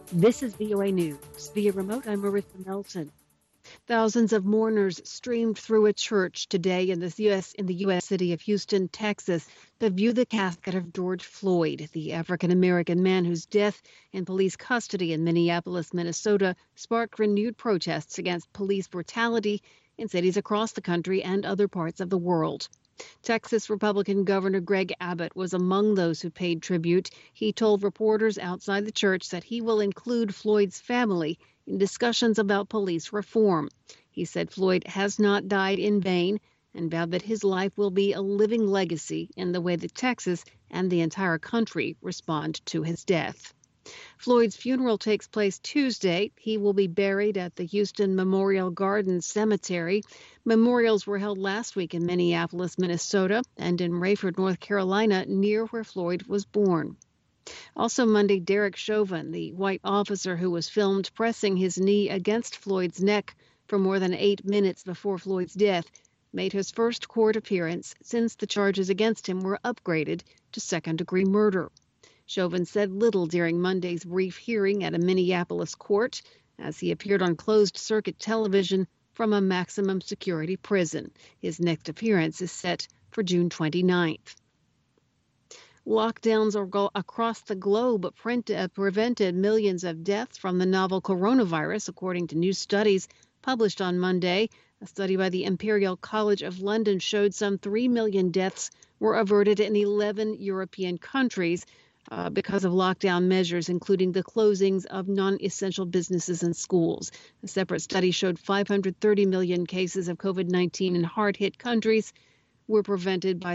This is VOA News. Via remote, I'm Marissa Melton. Thousands of mourners streamed through a church today in the U.S. city of Houston, Texas, to view the casket of George Floyd, the African-American man whose death in police custody in Minneapolis, Minnesota, sparked renewed protests against police brutality in cities across the country and other parts of the world. Texas Republican Governor Greg Abbott was among those who paid tribute. He told reporters outside the church that he will include Floyd's family in discussions about police reform. He said Floyd has not died in vain and vowed that his life will be a living legacy in the way that Texas and the entire country respond to his death. Floyd's funeral takes place Tuesday. He will be buried at the Houston Memorial Gardens Cemetery. Memorials were held last week in Minneapolis, Minnesota, and in Rayford, North Carolina, near where Floyd was born. Also Monday, Derek Chauvin, the white officer who was filmed pressing his knee against Floyd's neck for more than 8 minutes before Floyd's death, made his first court appearance since the charges against him were upgraded to second-degree murder. Chauvin said little during Monday's brief hearing at a Minneapolis court as he appeared on closed-circuit television from a maximum security prison. His next appearance is set for June 29th. Lockdowns across the globe prevented millions of deaths from the novel coronavirus, according to new studies published on Monday. A study by the Imperial College of London showed some 3 million deaths were averted in 11 European countries because of lockdown measures, including the closings of non-essential businesses and schools. A separate study showed 530 million cases of COVID-19 in hard-hit countries were prevented by